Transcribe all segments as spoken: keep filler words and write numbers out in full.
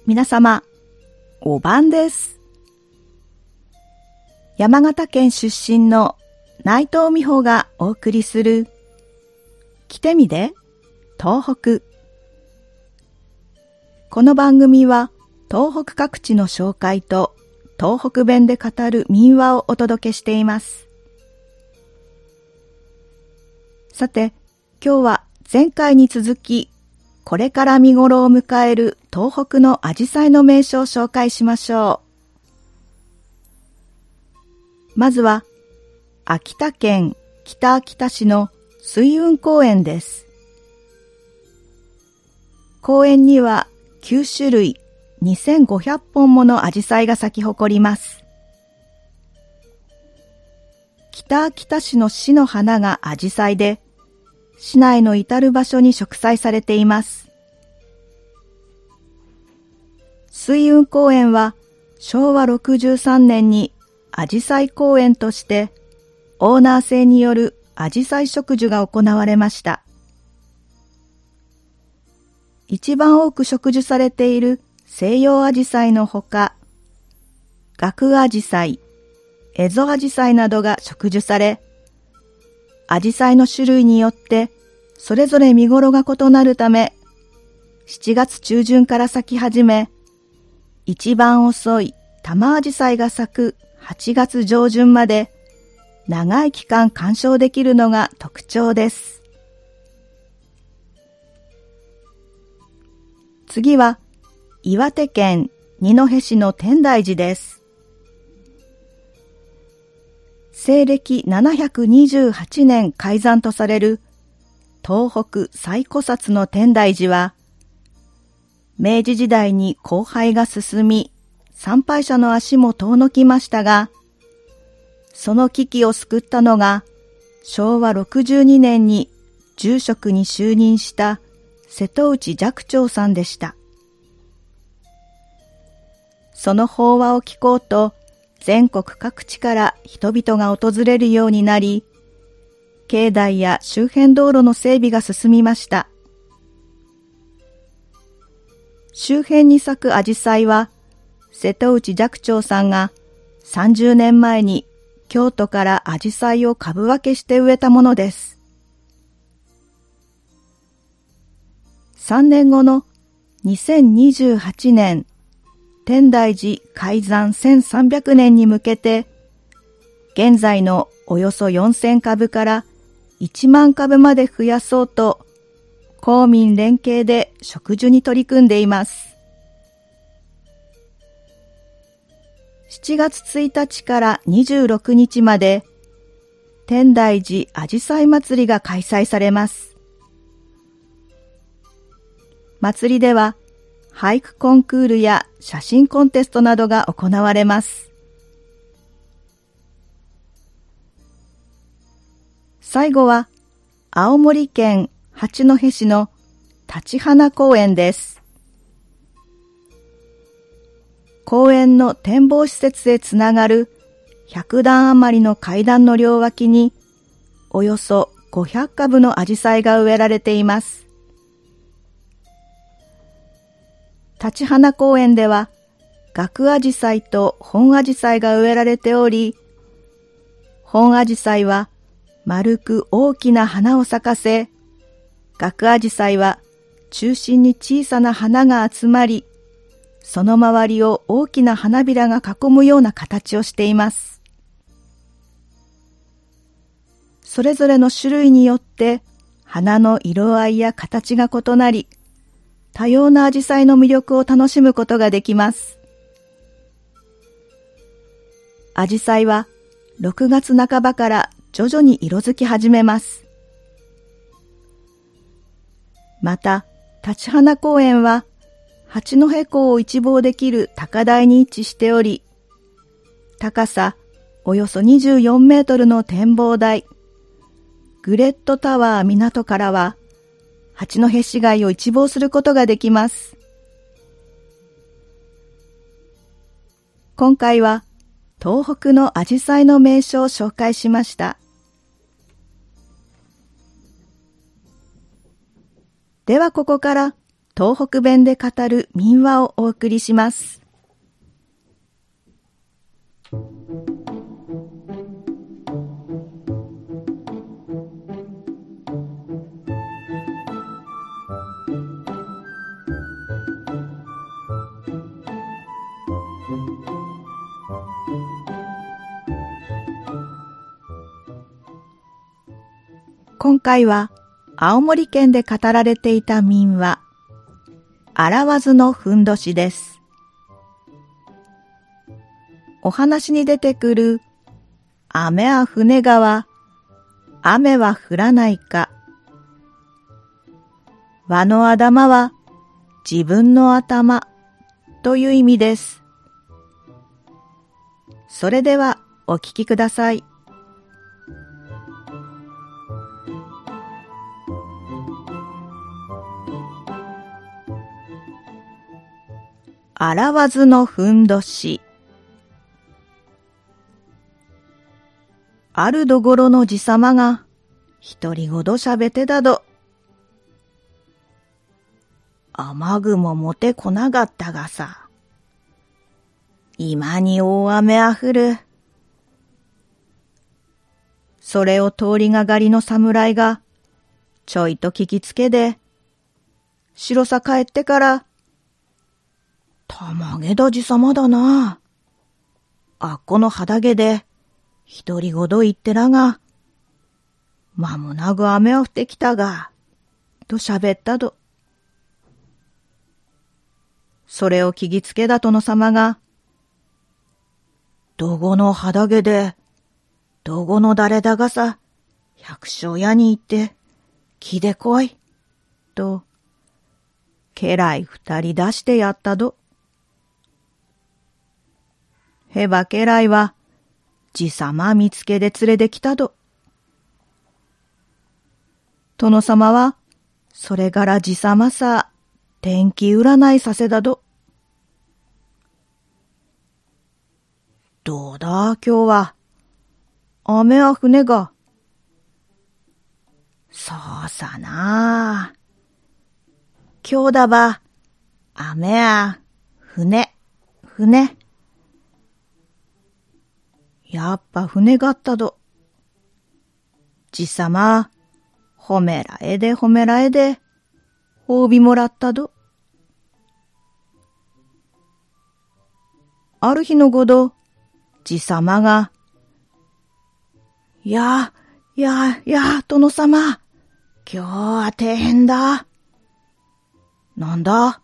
皆様、お晩です。山形県出身の内藤美穂がお送りする来てみで東北。この番組は東北各地の紹介と東北弁で語る民話をお届けしています。さて、今日は前回に続き、これから見頃を迎える東北のアジサイの名所を紹介しましょう。まずは、秋田県北秋田市の水雲公園です。公園にはきゅうしゅるいにせんごひゃっぽんものアジサイが咲き誇ります。北秋田市の市の花がアジサイで、市内の至る場所に植栽されています。水雲公園はしょうわろくじゅうさんねんにアジサイ公園としてオーナー制によるアジサイ植樹が行われました。一番多く植樹されている西洋アジサイのほか、岳アジサイ、エゾアジサイなどが植樹され、アジサイの種類によってそれぞれ見頃が異なるため、しちがつちゅうじゅんから咲き始め、一番遅い玉アジサイが咲くはちがつじょうじゅんまで長い期間鑑賞できるのが特徴です。次は岩手県二戸市の天台寺です。西暦ななひゃくにじゅうはちねん開山とされる東北最古刹の天台寺は、明治時代に荒廃が進み、参拝者の足も遠のきましたが、その危機を救ったのが、しょうわろくじゅうにねんに住職に就任した瀬戸内寂聴さんでした。その法話を聞こうと、全国各地から人々が訪れるようになり、境内や周辺道路の整備が進みました。周辺に咲くアジサイは、瀬戸内寂聴さんがさんじゅうねんまえに京都からアジサイを株分けして植えたものです。さんねんごのにせんにじゅうはちねん、天台寺開山せんさんびゃくねんに向けて、現在のおよそよんせんかぶからいちまんかぶまで増やそうと、公民連携で植樹に取り組んでいます。しちがつついたちからにじゅうろくにちまで、天台寺あじさい祭りが開催されます。祭りでは、俳句コンクールや写真コンテストなどが行われます。最後は、青森県八戸市の立花公園です。公園の展望施設へつながるひゃくだん余りの階段の両脇に、およそごひゃっかぶのアジサイが植えられています。立花公園では、岳アジサイと本アジサイが植えられており、本アジサイは丸く大きな花を咲かせ、岳アジサイは中心に小さな花が集まり、その周りを大きな花びらが囲むような形をしています。それぞれの種類によって花の色合いや形が異なり、多様なアジサイの魅力を楽しむことができます。アジサイはろくがつなかばから徐々に色づき始めます。また、立花公園は八戸港を一望できる高台に位置しており、高さおよそにじゅうよんメートルの展望台、グレッドタワー港からは、八戸市街を一望することができます。今回は東北のアジサイの名所を紹介しました。ではここから東北弁で語る民話をお送りします。今回は青森県で語られていた民話、洗わずのふんどしです。お話に出てくる雨は船川、雨は降らないか、輪の頭は自分の頭という意味です。それではお聞きください。洗わずのふんどし。あるどごろのじさまが一人ごとしゃべってだど。雨雲もてこながったがさ。今に大雨あふる。それを通りがかりの侍がちょいと聞きつけで、白さ帰ってから、たまげだじさまだな。あっこの肌毛で、ひとりごと言ってらが、まもなく雨は降ってきたが、と喋ったど。それを聞きつけだ殿様が、どごの肌毛で、どごの誰だがさ、百姓屋に行って、来でこい、と、家来二人出してやったど。へば家来は、じさま見つけで連れてきたど。殿様は、それからじさまさ、天気占いさせだど。どうだ、今日は。雨は船が。そうさなあ。今日だば、雨や、船、船。やっぱ船があったど。じさま、褒めらえで褒めらえで、褒美もらったど。ある日のごど、じさまが、や、や、や、殿様、今日は大変だ。なんだ？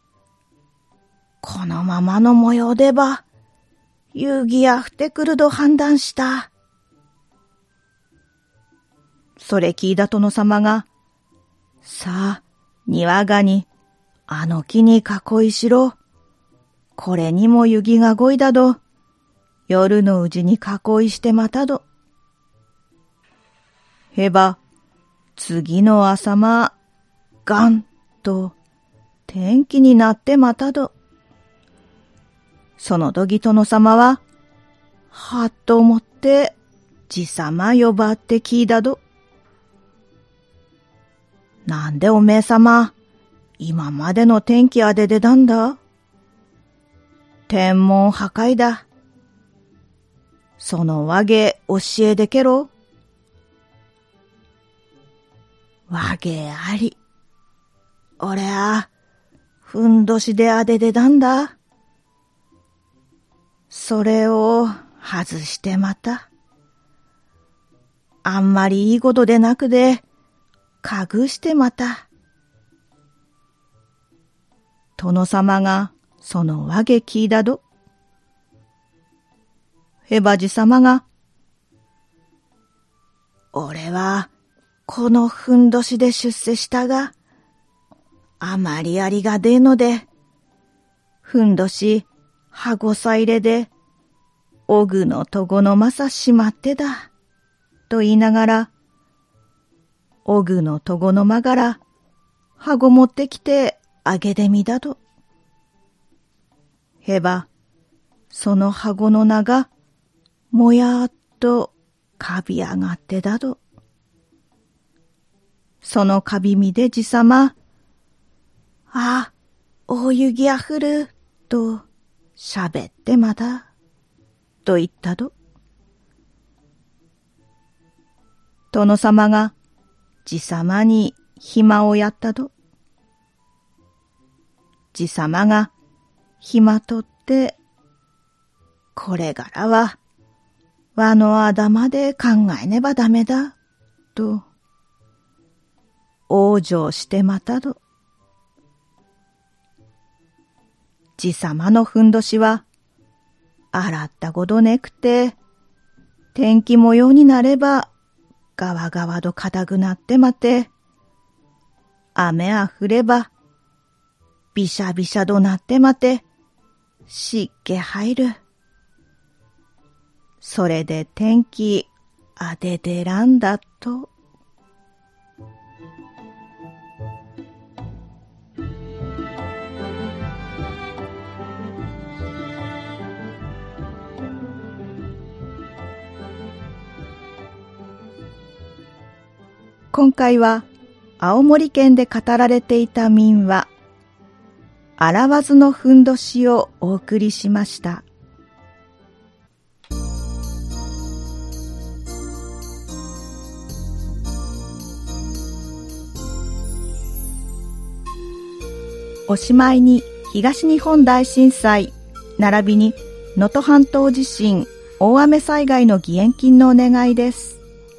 このままの模様でば、夕ぎや降ってくると判断した。それ聞いた殿様が、さあ、庭がに、あの木に囲いしろ。これにも湯気がごいだど。夜のうちに囲いしてまたど。へば、次の朝間、ガンと、天気になってまたど。その時殿様は、はっと思って、じさま呼ばって聞いたど。なんでおめえさま、今までの天気あででだんだ？天文破壊だ。そのわげ教えでけろ。わげあり。俺は、ふんどしであででだんだ。それを外してまた。あんまりいいことでなくで、かぐしてまた。殿様がそのわげ聞いだど。へばじさまが、俺はこのふんどしで出世したが、あまりありがでえので、ふんどし、はごさ入れで、おぐのとごのまさしまってだ、と言いながら、おぐのとごのまがら、はご持ってきてあげでみだと。へば、そのはごの名が、もやっとかび上がってだど。そのかびみでじさま、 あ、大雪が降る、と、喋ってまだ、と言ったど。殿様が、じさまに暇をやったど。じさまが、暇とって、これからは、わの頭で考えねばダメだ、と、往生してまたど。じさまのふんどしは、洗ったごどねくて、天気模様になれば、がわがわど硬くなってまて、雨あふれば、びしゃびしゃどなってまて、湿気入る。それで天気あででらんだと。今回は青森県で語られていた民話、洗わずのふんどしをお送りしました。おしまいに東日本大震災、並びに能登半島地震、大雨災害の義援金のお願いです。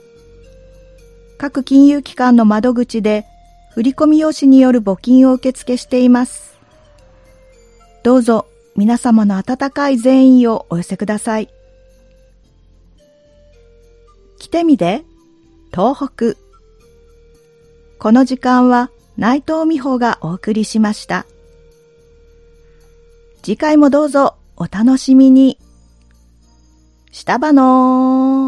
各金融機関の窓口で振込用紙による募金を受付しています。どうぞ皆様の温かい善意をお寄せください。来てみて、東北。この時間は内藤美穂がお送りしました。次回もどうぞお楽しみに。したばのー。